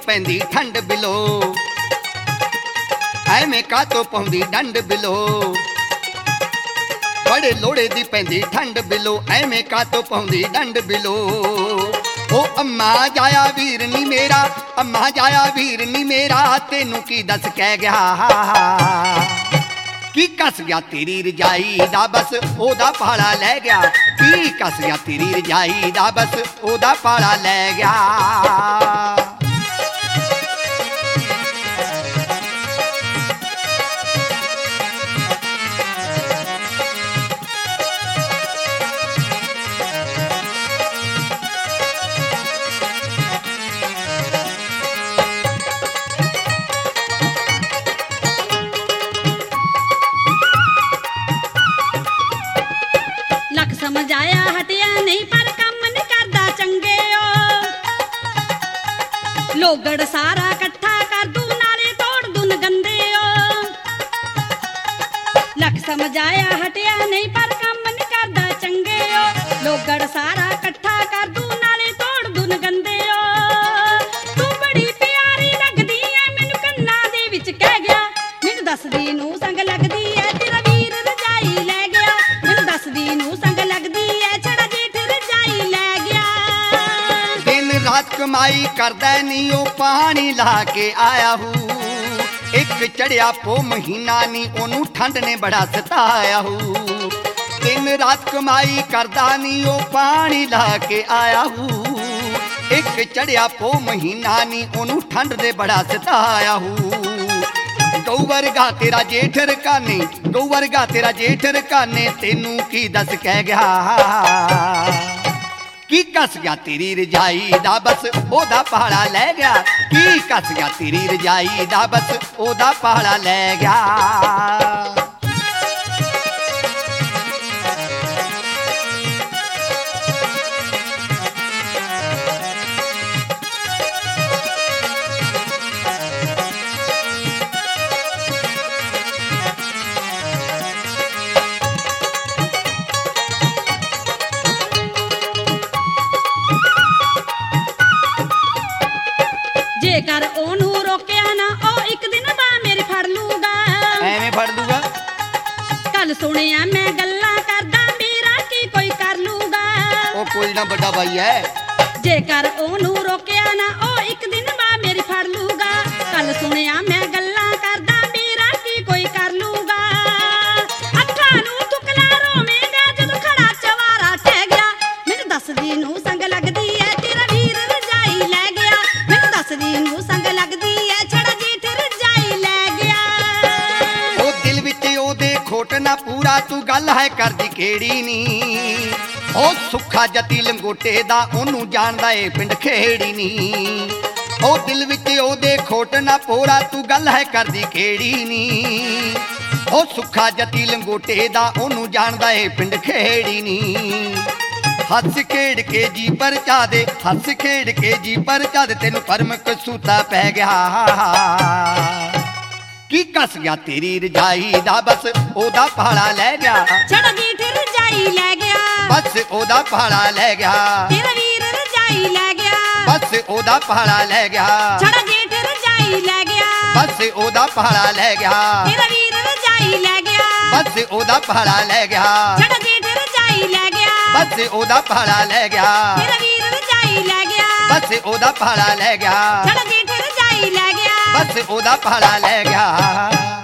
पैंदी ठंड बिलो ਐਵੇਂ ਕਾਤੋਂ ਪਾਉਂਦੀ ਡੰਡ ਬਿਲੋ बड़े लोड़े दी पैंदी ठंड बिलो ऐवें कातों पाउंदी डंड बिलो ओ अम्मा जाया वीर नी मेरा अम्मा जाया वीर नी मेरा तेनू की दस कह गया की कस गया तेरी रजाई दा बस ओदा पाला लै गया की कस गया तेरी रजाई दा बस ओदा पाला लै गया समझ आया हटिया नहीं पर कम नहीं करदा चंगे लोगड़ सारा कट्ठा कर दूं नाले तोड़ दूं गंदे लख समझ आया हटिया नहीं पर कम नहीं करदा चंगे लोगड़ सारा कट्ठा कर दूं नाले तोड़ दूं गंदे तू बड़ी प्यारी लगदी है मैनू कन्ना दे विच कह गया मैनू दसदी नू संग लगदी है तेरा वीर रजाई लै गया मैनू दसदी नू रात कमाई करदा नी ओ पानी ला के आया हूँ एक चढ़िया पो महीना नी ओनू ठंड ने बड़ा सताया हूँ दिन रात कमाई करदा नी ओ पानी ला के आया हूँ एक चढ़िया पो महीना नी ओनू ठंड ने बड़ा सताया हूँ गौ वर्गा तेरा जेठ रकाने गौ वर्गा तेरा जेठ रकाने तेनू की दस कह गया की कस गया तेरी रजाई दा बस ओदा पहाड़ा लै गया की कस गया तेरी रजाई दा बस ओदा पहाड़ा लै गया जेकर ओनू रोकिया ना ओ एक दिन बा मेरी फड़ लूगा एवें फड़ लूगा कल सुनिया मैं गल्ला करदा मेरा की कोई कर लूगा ओ कोई ना बड़ा भाई है जेकर ओनू रोकिया ना ओ एक दिन बा मेरी फड़ लूगा कल सुनिया मैं गल्ला करदा मेरा की कोई कर लूगा अखा नू तुकला रोवेगा जदों खड़ा चवारा टह गया मैनू दसदी नू संग लगदी है तेरा वीर रजाई लै गया मैनू दसदी नू संग लगदी है छड़ा जेठ रजाई लै गया ओ दिल विच ओदे खोट ना पूरा तू गल है करदी केड़ी नी ओ सुखा जती लंगोटे दा ओनू जानदा ए पिंड खेड़ी नी ओ दिल विच ओदे खोट ना पूरा तू गल है करदी केड़ी नी ओ सुखा जती लंगोटे दा ओनू जानदा ए पिंड खेड़ी नी हस खेड़ के जी परचा दे हस खेड़ के जी परचा दे तेनू परम कसूता पै गया की कस गया तेरी रजाई दा बस ओदा पहाड़ा लै गया छड़ा जेठ रजाई लै गया बस ओदा पहाड़ा लै गया तेरा वीर रजाई लै गया बस ओदा पहाड़ा लै गया छड़ा जेठ रजाई लै गया बस ओदा पहाड़ा लै गया तेरा वीर रजाई लै गया बस ओदा पहाड़ा लै गया छड़ा जेठ रजाई लै गया बस ओदा पहाड़ा लै गया तेरा वीर रजाई लै गया बस ओदा पहाड़ा लै गया छड़ा जेठ रजाई लै गया बस ओदा पहाड़ा लै गया।